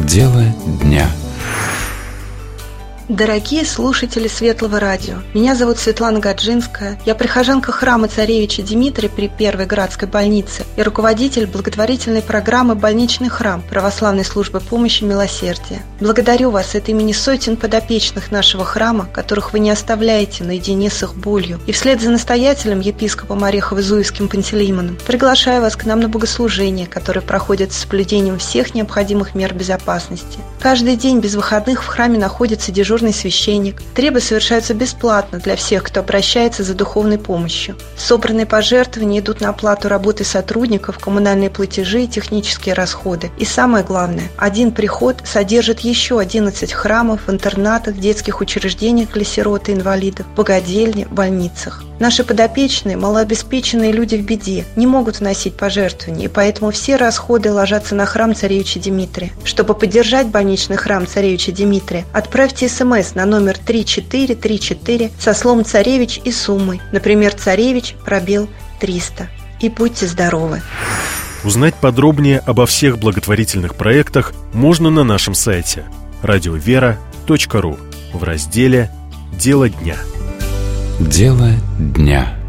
Дело дня. Дорогие слушатели Светлого радио, меня зовут Светлана Гаджинская, я прихожанка храма царевича Димитрия при Первой Градской больнице и руководитель благотворительной программы «Больничный храм» Православной службы помощи милосердия. Благодарю вас от имени сотен подопечных нашего храма, которых вы не оставляете наедине с их болью, и вслед за настоятелем, епископом Орехово-Зуевским Пантелеймоном, приглашаю вас к нам на богослужение, которое проходит с соблюдением всех необходимых мер безопасности. Каждый день без выходных в храме находится дежурный священник. Требы совершаются бесплатно для всех, кто обращается за духовной помощью. Собранные пожертвования идут на оплату работы сотрудников, коммунальные платежи и технические расходы. И самое главное, один приход содержит еще 11 храмов, интернатах, детских учреждениях для сирот и инвалидов, богадельни, больницах. Наши подопечные, малообеспеченные люди в беде, не могут вносить пожертвования, и поэтому все расходы ложатся на храм царевича Димитрия. Чтобы поддержать больничный храм царевича Димитрия, отправьте СМС на номер 3434 со словом «царевич» и суммой, например, «царевич» пробел 300. И будьте здоровы! Узнать подробнее обо всех благотворительных проектах можно на нашем сайте radiovera.ru в разделе «Дело дня». Дело дня.